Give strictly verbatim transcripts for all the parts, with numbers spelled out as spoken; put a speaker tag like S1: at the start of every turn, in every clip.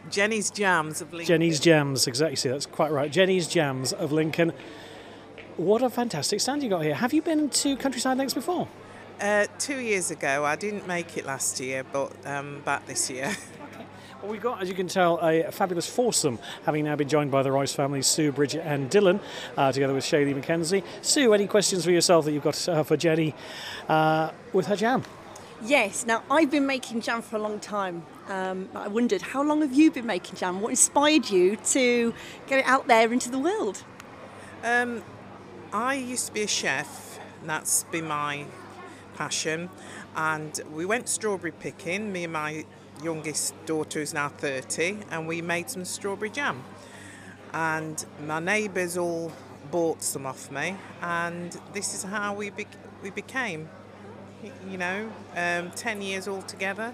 S1: Jenny's Jams of Lincoln.
S2: Jenny's Jams, exactly. See, that's quite right. Jenny's Jams of Lincoln. What a fantastic stand you got here. Have you been to Countryside Lakes before?
S1: Uh, two years ago. I didn't make it last year, but um, back this year.
S2: Well, we've got, as you can tell, a fabulous foursome, having now been joined by the Rice family, Sue, Bridget and Dylan, uh, together with Shaylee Mackenzie. Sue, any questions for yourself that you've got uh, for Jenny uh, with her jam?
S3: Yes, now I've been making jam for a long time. Um, I wondered, how long have you been making jam? What inspired you to get it out there into the world?
S1: Um, I used to be a chef, and that's been my passion. And we went strawberry picking, me and my youngest daughter who's now thirty, and we made some strawberry jam. And my neighbours all bought some off me, and this is how we be- we became, you know, um, ten years all together.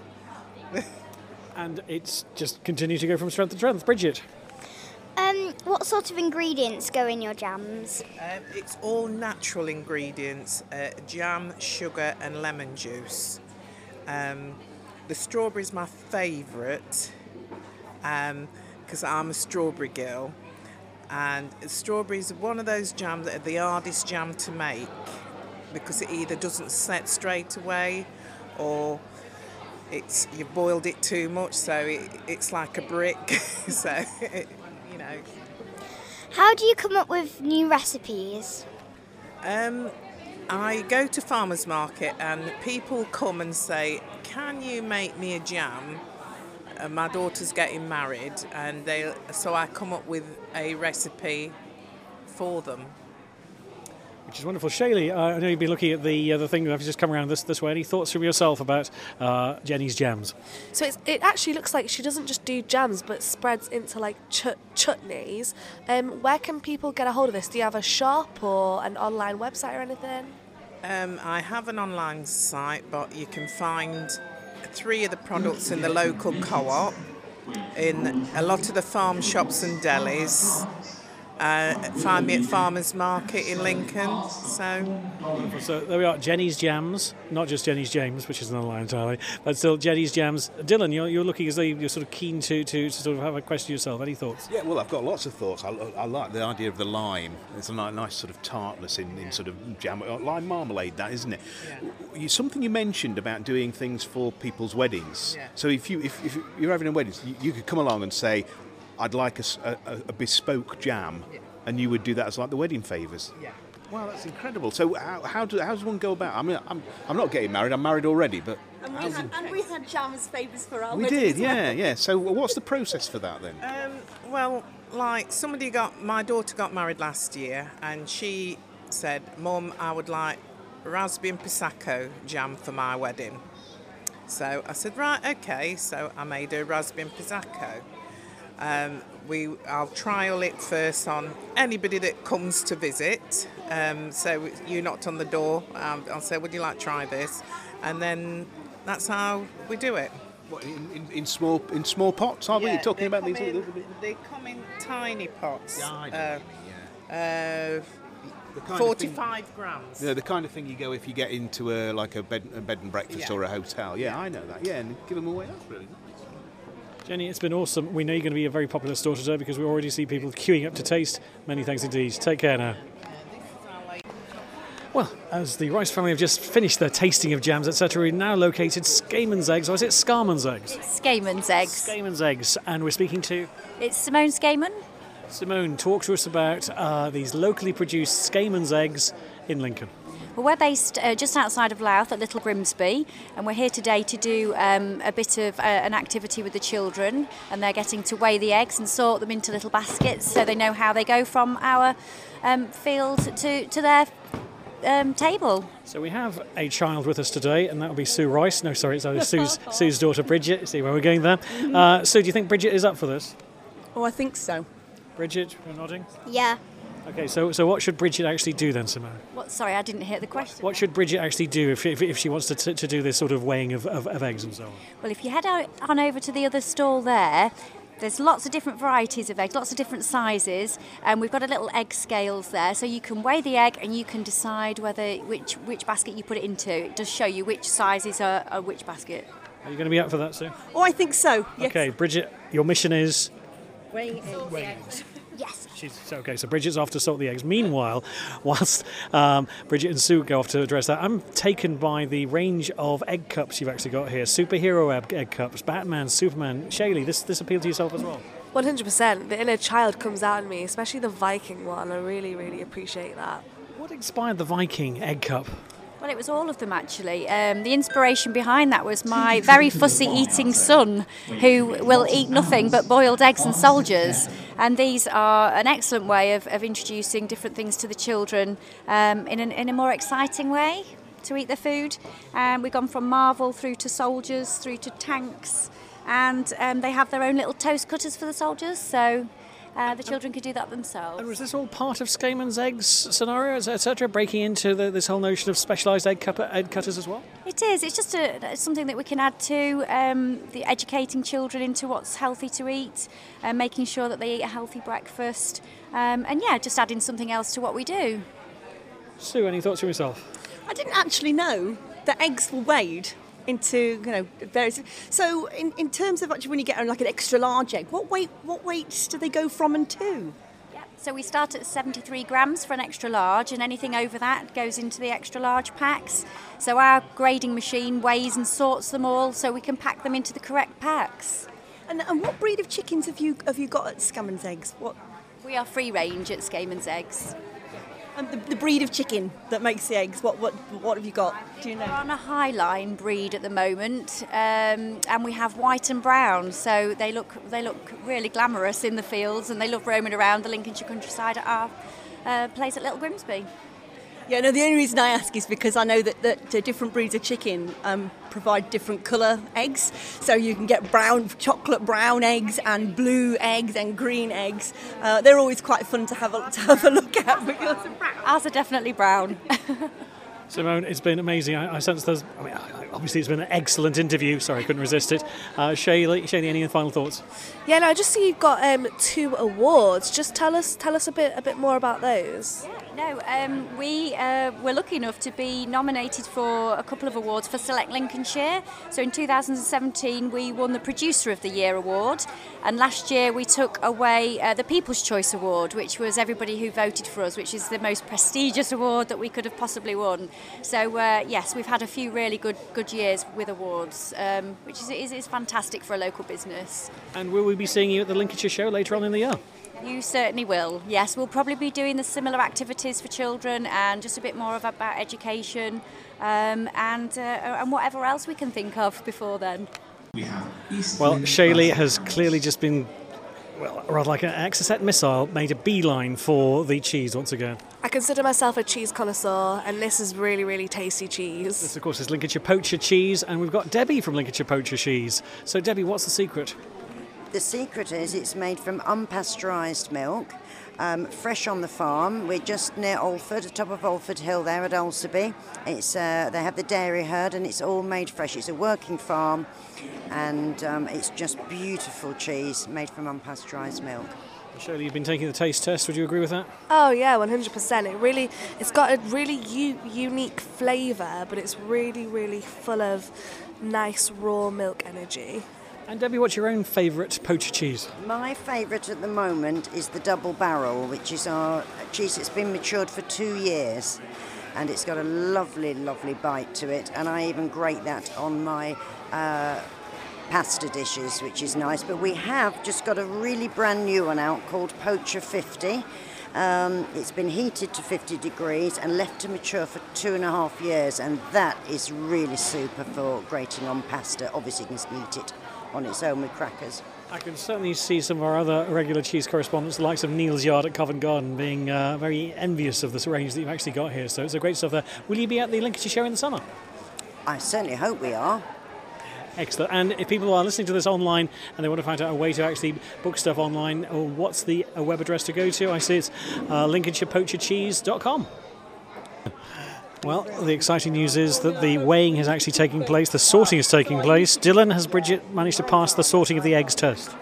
S2: And it's just continued to go from strength to strength. Bridget?
S4: Um, what sort of ingredients go in your jams?
S1: Um, it's all natural ingredients, uh, jam, sugar and lemon juice. Um, the strawberry is my favourite because um, I'm a strawberry girl, and strawberry is one of those jams that are the hardest jam to make because it either doesn't set straight away or it's you've boiled it too much, so it, it's like a brick. so it, you know.
S4: How do you come up with new recipes?
S1: Um, I go to farmers market and people come and say, "Can you make me a jam?" Uh, my daughter's getting married, and they so I come up with a recipe for them.
S2: Which is wonderful. Shaylee, uh, I know you've been looking at the uh, the thing. I've just come around this this way. Any thoughts from yourself about uh, Jenny's Jams?
S5: So it's, it actually looks like she doesn't just do jams, but spreads into like chut- chutneys. Um, where can people get a hold of this? Do you have a shop or an online website or anything?
S1: Um, I have an online site, but you can find three of the products in the local co-op, in a lot of the farm shops and delis. Uh, find me at Farmers Market in Lincoln. So,
S2: so there we are, Jenny's Jams, not just Jenny's James, which is an online entirely, but still Jenny's Jams. Dylan, you're, you're looking as though you're sort of keen to, to, to sort of have a question yourself. Any thoughts?
S6: Yeah, well, I've got lots of thoughts. I, I like the idea of the lime. It's a nice sort of tartness in, in sort of jam, lime marmalade, that isn't it? Yeah. You, something you mentioned about doing things for people's weddings. Yeah. So if you if, if you're having a wedding, you, you could come along and say, I'd like a, a, a bespoke jam, yeah. and you would do that as like the wedding favours.
S1: Yeah.
S6: Wow, that's incredible. So how how, do, how does one go about? I mean, I'm I'm not getting married. I'm married already, but
S3: and we had, and we had jam as favours for our
S6: we
S3: wedding.
S6: did,
S3: as well.
S6: yeah, yeah. So what's the process for that then?
S1: Um, well, like somebody got my daughter got married last year, and she said, "Mum, I would like raspberry and prosecco jam for my wedding." So I said, "Right, okay." So I made her raspberry and prosecco. Um, we, I'll trial it first on anybody that comes to visit. Um, so you knocked on the door. Um, I'll say, "Would you like to try this?" And then that's how we do it.
S6: What, in, in, in small in small pots? Are
S1: yeah,
S6: we talking about these?
S1: In, they come in tiny pots.
S6: Yeah, I know,
S1: uh,
S6: yeah.
S1: Uh, forty-five thing, grams.
S6: Yeah, the kind of thing you go if you get into a like a bed, a bed and breakfast
S1: yeah.
S6: or a hotel. Yeah, I know that. Yeah, and give them away. That's brilliant.
S2: Jenny, it's been awesome. We know you're going to be a very popular store today because we already see people queuing up to taste. Many thanks indeed. Take care now. Well, as the Rice family have just finished their tasting of jams, et cetera, we've now located Skayman's Eggs, or is it Scarman's Eggs?
S7: Skayman's Eggs.
S2: Skayman's Eggs, and we're speaking to...
S7: It's Simone Skayman.
S2: Simone, talk to us about uh, these locally produced Skayman's Eggs in Lincoln.
S7: Well, we're based uh, just outside of Louth at Little Grimsby, and we're here today to do um, a bit of uh, an activity with the children, and they're getting to weigh the eggs and sort them into little baskets so they know how they go from our um, field to, to their um, table.
S2: So we have a child with us today, and that will be Sue Rice. No, sorry, it's Sue's, Sue's daughter Bridget. See where we're going there. Uh, Sue, do you think Bridget is up for this?
S3: Oh, I think so.
S2: Bridget, you're nodding?
S4: Yeah.
S2: Okay, so so what should Bridget actually do then, Simone?
S7: What? Sorry, I didn't hear the question.
S2: What should Bridget actually do if if, if she wants to, t- to do this sort of weighing of, of, of eggs and so on?
S7: Well, if you head out, on over to the other stall there, there's lots of different varieties of eggs, lots of different sizes, and we've got a little egg scales there, so you can weigh the egg and you can decide whether which which basket you put it into. It does show you which sizes are, are which basket.
S2: Are you going to be up for that, Sue?
S3: Oh, I think so. Yes.
S2: Okay, Bridget, your mission is...
S3: Weighing eggs.
S4: Yes.
S2: She's, so, okay, so Bridget's off to salt the eggs. Meanwhile, whilst um, Bridget and Sue go off to address that, I'm taken by the range of egg cups you've actually got here. Superhero egg, egg cups, Batman, Superman. Shaylee, this, this appealed to yourself as well?
S5: one hundred percent. The inner child comes out in me, especially the Viking one. I really, really appreciate that.
S2: What inspired the Viking egg cup?
S7: Well, it was all of them actually. Um, the inspiration behind that was my very fussy eating son who will eat nothing but boiled eggs and soldiers. And these are an excellent way of, of introducing different things to the children um, in, an, in a more exciting way to eat their food. Um, we've gone from Marvel through to soldiers, through to tanks. And um, they have their own little toast cutters for the soldiers. So Uh, the children could do that themselves.
S2: And was this all part of Skayman's Eggs scenarios, et cetera, breaking into the, this whole notion of specialised egg, cup, egg cutters as well?
S7: It is. It's just a, something that we can add to um, the educating children into what's healthy to eat, and uh, making sure that they eat a healthy breakfast, um, and yeah, just adding something else to what we do.
S2: Sue, any thoughts from yourself?
S3: I didn't actually know that eggs were weighed into, you know, various. So in, in terms of actually when you get like an extra large egg, what weight what weights do they go from and to?
S7: Yep. So we start at seventy-three grams for an extra large, and anything over that goes into the extra large packs. So our grading machine weighs and sorts them all so we can pack them into the correct packs.
S3: And, and what breed of chickens have you have you got at Skayman's Eggs? What?
S7: We are free range at Skayman's Eggs.
S3: And the, the breed of chicken that makes the eggs, what what what have you got? Do you know?
S7: We're on a Highline breed at the moment, um, and we have white and brown, so they look they look really glamorous in the fields, and they love roaming around the Lincolnshire countryside at our uh, place at Little Grimsby.
S3: Yeah, no, the only reason I ask is because I know that, that uh, different breeds of chicken um, provide different colour eggs. So you can get brown, chocolate brown eggs and blue eggs and green eggs. Uh, they're always quite fun to have a, to have a look at because of brown.
S7: Ours are definitely brown.
S2: Simone, it's been amazing. I, I sense there's, I mean, obviously it's been an excellent interview. Sorry, I couldn't resist it. Uh, Shaylee, Shaylee, any final thoughts?
S5: Yeah, no, I just see you've got um, two awards. Just tell us, tell us a bit, a bit more about those.
S7: No, um, we uh, were lucky enough to be nominated for a couple of awards for Select Lincolnshire. So in two thousand seventeen we won the Producer of the Year award, and last year we took away uh, the People's Choice Award, which was everybody who voted for us, which is the most prestigious award that we could have possibly won. So uh, yes, we've had a few really good good years with awards, um, which is, is, is fantastic for a local business.
S2: And will we be seeing you at the Lincolnshire show later on in the year?
S7: You certainly will, yes. We'll probably be doing the similar activities for children and just a bit more of about education um, and, uh, and whatever else we can think of before then.
S2: Well, Shaylee has clearly just been, well, rather like an Exocet missile, made a beeline for the cheese once again.
S5: I consider myself a cheese connoisseur, and this is really, really tasty cheese.
S2: This, of course, is Lincolnshire Poacher Cheese, and we've got Debbie from Lincolnshire Poacher Cheese. So, Debbie, what's the secret?
S8: The secret is it's made from unpasteurised milk, um, fresh on the farm. We're just near Alford, top of Alford Hill there at Alseby. It's uh, they have the dairy herd, and it's all made fresh. It's a working farm, and um, it's just beautiful cheese made from unpasteurised milk.
S2: Shirley, you've been taking the taste test. Would you agree with that?
S5: Oh yeah, one hundred percent. It really, it's got a really u- unique flavour, but it's really, really full of nice raw milk energy.
S2: And Debbie, what's your own favourite poacher cheese?
S8: My favourite at the moment is the double barrel, which is our cheese that's been matured for two years. And it's got a lovely, lovely bite to it. And I even grate that on my uh, pasta dishes, which is nice. But we have just got a really brand new one out called Poacher fifty. Um, it's been heated to fifty degrees and left to mature for two and a half years. And that is really super for grating on pasta. Obviously, you can eat it on its own with crackers.
S2: I can certainly see some of our other regular cheese correspondents, the likes of Neil's Yard at Covent Garden, being uh, very envious of this range that you've actually got here. So it's a great stuff there. Will you be at the Lincolnshire show in the summer?
S8: I certainly hope we are.
S2: Excellent. And if people are listening to this online and they want to find out a way to actually book stuff online, or what's the uh, web address to go to? I see it's uh, lincolnshire poacher cheese dot com. Well, the exciting news is that the weighing is actually taking place, the sorting is taking place. Dylan, has Bridget managed to pass the sorting of the eggs test?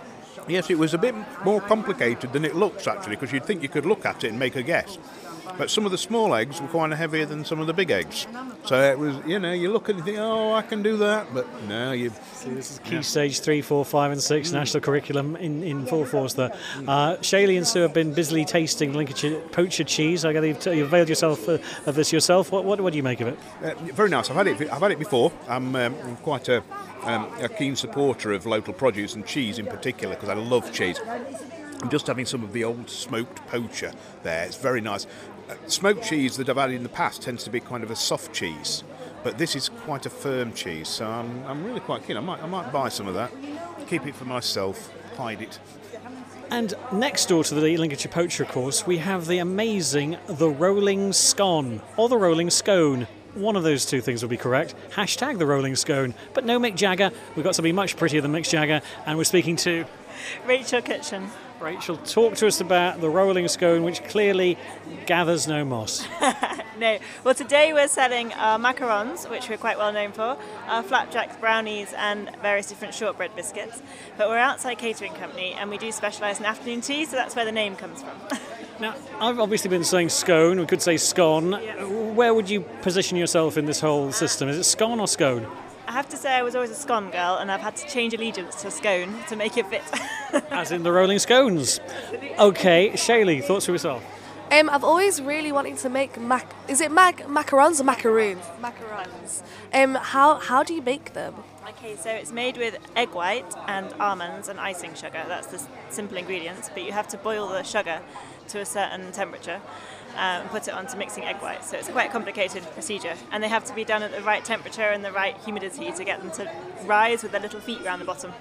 S6: Yes, it was a bit more complicated than it looks, actually, because you'd think you could look at it and make a guess. But some of the small eggs were quite heavier than some of the big eggs. So it was, you know, you look at it and think, oh, I can do that. But no, you...
S2: So this is Key Stage three, four, five and six, mm. national curriculum in, in full force there. Uh, Shaylee and Sue have been busily tasting Lincolnshire poacher cheese. I gather you've, you've availed yourself uh, of this yourself. What, what, what do you make of it?
S6: Uh, very nice. I've had it I've had it before. I'm um, quite a, um, a keen supporter of local produce and cheese in particular, because I love cheese. I'm just having some of the old smoked poacher there. It's very nice. Uh, smoked cheese that I've had in the past tends to be kind of a soft cheese, but this is quite a firm cheese, so I'm, I'm really quite keen. I might, I might buy some of that, keep it for myself, hide it.
S2: And next door to the Lincolnshire Poacher, of course, we have the amazing The Rolling Scone, or The Rolling Scone. One of those two things will be correct. Hashtag The Rolling Scone. But no Mick Jagger. We've got somebody much prettier than Mick Jagger, and we're speaking to...
S9: Rachel Kitchen.
S2: Rachel, talk to us about the Rolling Scone, which clearly gathers no moss.
S9: No. Well, today we're selling our macarons, which we're quite well known for, our flapjacks, brownies, and various different shortbread biscuits. But we're outside catering company, and we do specialise in afternoon tea, so that's where the name comes from.
S2: Now, I've obviously been saying scone, we could say scone.
S9: Yes.
S2: Where would you position yourself in this whole system? Is it scone or scone?
S9: I have to say I was always a scone girl, and I've had to change allegiance to scone to make it fit.
S2: As in the Rolling Scones. Okay, Shaylee, thoughts for yourself?
S5: Um, I've always really wanted to make mac. Is it mac macarons or macaroons? Macarons. Um, how how do you make them?
S9: Okay, so it's made with egg white and almonds and icing sugar. That's the s- simple ingredients, but you have to boil the sugar to a certain temperature um, and put it onto mixing egg white. So it's quite a complicated procedure, and they have to be done at the right temperature and the right humidity to get them to rise with their little feet around the bottom.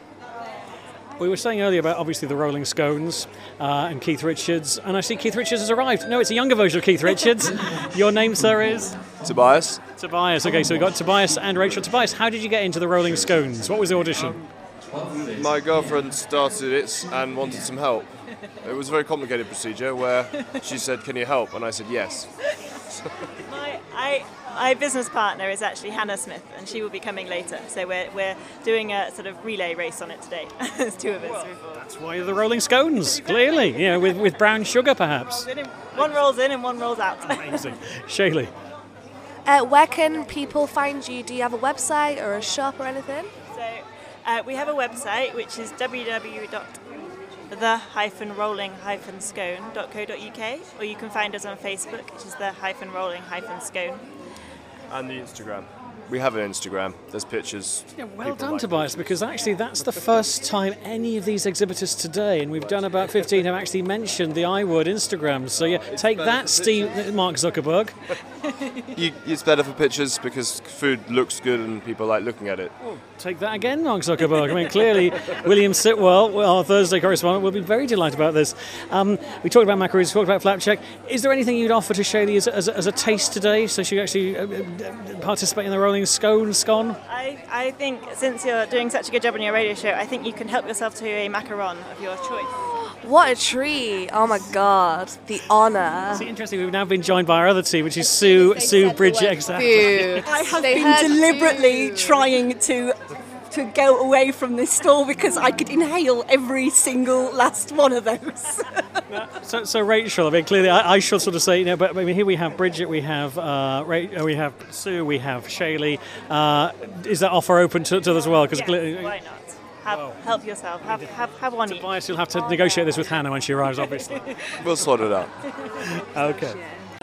S2: We were saying earlier about obviously the Rolling Scones uh, and Keith Richards, and I see Keith Richards has arrived. No, it's a younger version of Keith Richards. Your name, sir, is?
S10: Tobias.
S2: Tobias. Okay, so we've got Tobias and Rachel. Tobias, how did you get into the Rolling Scones? What was the audition?
S10: Um, my girlfriend started it and wanted some help. It was a very complicated procedure where she said, "Can you help?" And I said, "Yes."
S9: My, I, my business partner is actually Hannah Smith, and she will be coming later. So we're we're doing a sort of relay race on it today. There's two of us. Before.
S2: That's why you're the Rolling Scones, clearly. Yeah, with, with brown sugar, perhaps.
S9: One rolls in and one rolls out.
S2: Amazing. Shaylee.
S5: Uh, where can people find you? Do you have a website or a shop or anything?
S9: So uh, we have a website, which is w w w dot the rolling scone dot co dot u k, or you can find us on Facebook, which is the rolling scone.
S10: And the Instagram. We have an Instagram. There's pictures.
S2: Yeah, well done, like Tobias, because actually that's the first time any of these exhibitors today, and we've done about fifteen, have actually mentioned the I Word Instagram. So yeah, take that, Steve, Mark Zuckerberg.
S10: you, it's better for pictures because food looks good and people like looking at it.
S2: Oh, take that again, Mark Zuckerberg. I mean, clearly, William Sitwell, our Thursday correspondent, will be very delighted about this. Um, we talked about macaroons, we talked about flapjack. Is there anything you'd offer to Shaylee as, as, as a taste today, so she actually uh, participate in the Rolling Scone, scone?
S9: I, I think since you're doing such a good job on your radio show, I think you can help yourself to a macaron of your choice.
S5: What a treat! Oh my God, the honour.
S2: See, interesting. We've now been joined by our other team, which is Sue, Sue Bridget. Exactly.
S3: I have been deliberately trying to to go away from this stall because I could inhale every single last one of those.
S2: so, so Rachel, I mean, clearly, I, I should sort of say, you know, but I mean, here we have Bridget, we have uh, Ra- we have Sue, we have Shaylee. Uh, is that offer open to, to them as well?
S9: Yes,
S2: clearly,
S9: why not? Have,
S2: well,
S9: help yourself. Have, have, have one.
S2: Tobias, you'll have to negotiate this with Hannah when she arrives, obviously.
S10: We'll sort it out.
S2: Okay.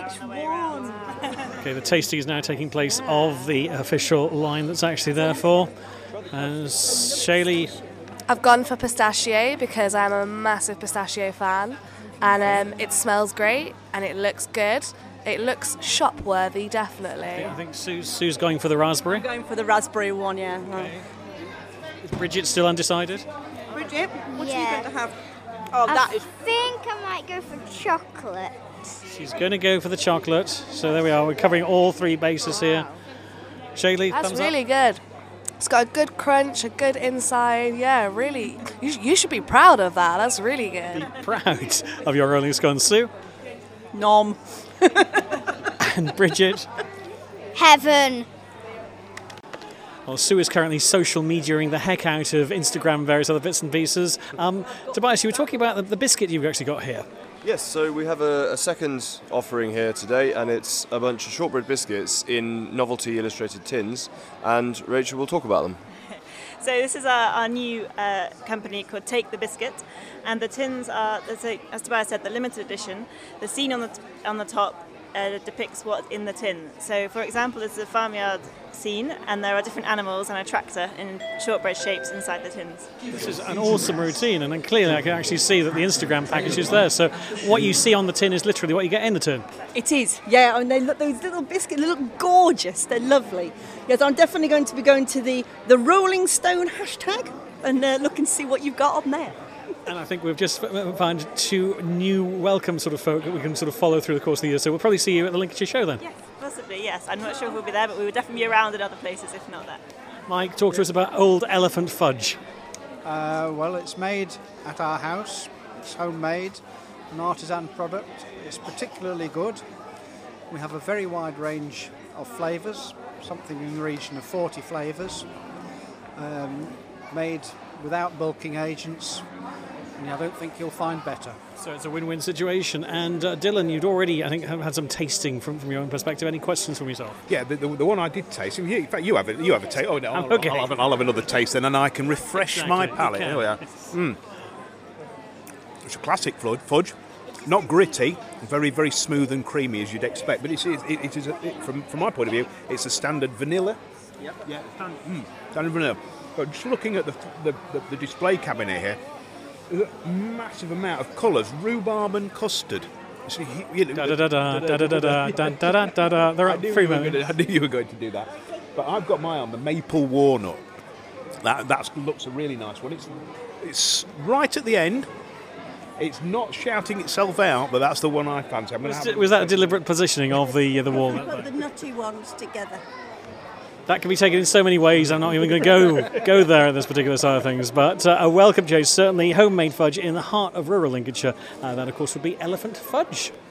S2: Okay, the tasting is now taking place of the official line that's actually there for. And Shaylee.
S5: I've gone for pistachio because I'm a massive pistachio fan, and um, it smells great and it looks good. It looks shop-worthy, definitely.
S2: I think Sue's, Sue's going for the raspberry.
S3: I'm going for the raspberry one, yeah.
S2: Okay. Is Bridget still undecided?
S3: Bridget, what
S4: Yeah.
S3: are you going to have? Oh,
S4: I
S3: that is...
S4: think I might go for chocolate.
S2: She's going to go for the chocolate. So there we are. We're covering all three bases here. Shaylee,
S5: That's
S2: thumbs
S5: really
S2: up.
S5: good. It's got a good crunch, a good inside. Yeah, really. You, you should be proud of that. That's really good.
S2: Proud of your Rolling Scones, Sue.
S3: Nom.
S2: And Bridget.
S4: Heaven.
S2: Well, Sue is currently social mediaing the heck out of Instagram and various other bits and pieces. Um, Tobias, you were talking about the, the biscuit you've actually got here.
S10: Yes, so we have a, a second offering here today, and it's a bunch of shortbread biscuits in novelty illustrated tins, and Rachel will talk about them.
S9: So this is our, our new uh, company called Take the Biscuit, and the tins are, so, as Tobias said, the limited edition. The scene on the t- on the top uh, depicts what's in the tin. So, for example, there's a farmyard scene, and there are different animals and a tractor in shortbread shapes inside the tins.
S2: This is an awesome routine, and then clearly I can actually see that the Instagram package is there. So what you see on the tin is literally what you get in the tin.
S3: It is, yeah, and they look, those little biscuits, they look gorgeous, they're lovely. Yes, I'm definitely going to be going to the, the Rolling Stone hashtag and uh, look and see what you've got on there.
S2: And I think we've just found two new welcome sort of folk that we can sort of follow through the course of the year. So we'll probably see you at the Lincolnshire show then.
S9: Yes, possibly, yes. I'm not sure if we'll be there, but we will definitely be around in other places if not that.
S2: Mike, talk to us about Old Elephant Fudge.
S11: Uh, well, it's made at our house. It's homemade, an artisan product. It's particularly good. We have a very wide range of flavours, something in the region of forty flavours, um, made without bulking agents, and I don't think you'll find better.
S2: So it's a win-win situation. And uh, Dylan, you'd already, I think, have had some tasting from, from your own perspective. Any questions from yourself?
S6: Yeah, the, the, the one I did taste. In fact, you have it. You have a taste. Oh no, I'll,
S2: okay.
S6: I'll, have, I'll have another taste then, and I can refresh
S2: Exactly.
S6: my palate.
S2: You
S6: Here we are. Mm. It's a classic fudge. Not gritty, very, very smooth and creamy as you'd expect. But it's, it, it is, a, it, from, from my point of view, it's a standard vanilla. Yep. Yeah. Standard, mm, standard vanilla. But just looking at the the, the, the display cabinet here, there's a massive amount of colours, rhubarb and custard. So you, you,
S2: Da da da da da da da da da da da da. They're up free moment.
S6: I knew you were going to do that. But I've got mine on the maple walnut. That that looks a really nice one. It's it's right at the end. It's not shouting itself out, but that's the one I fancy. I'm
S2: Was, was that a deliberate positioning of the uh, the walnut?
S8: Put the nutty ones together.
S2: That can be taken in so many ways. I'm not even going to go go there at this particular side of things. But uh, a welcome, Jay. Certainly homemade fudge in the heart of rural Lincolnshire. Uh, that, of course, would be Elephant Fudge.